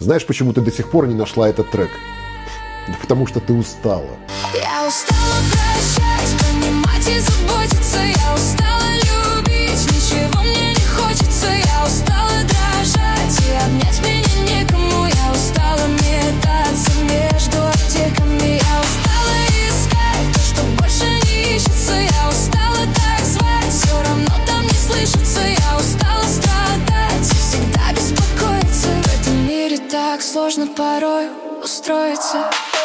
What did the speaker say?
Знаешь, почему ты до сих пор не нашла этот трек? Да потому что ты устала. Я устала прощать, понимать и заботиться. Я устала любить, ничего мне не хочется. Я устала дрожать и обнять меня некому. Я устала метаться между аптеками. Я устала искать то, что больше не ищется. Я устала так звать, все равно там не слышится. Я устала страдать и всегда беспокоиться. В этом мире так сложно порой устроиться.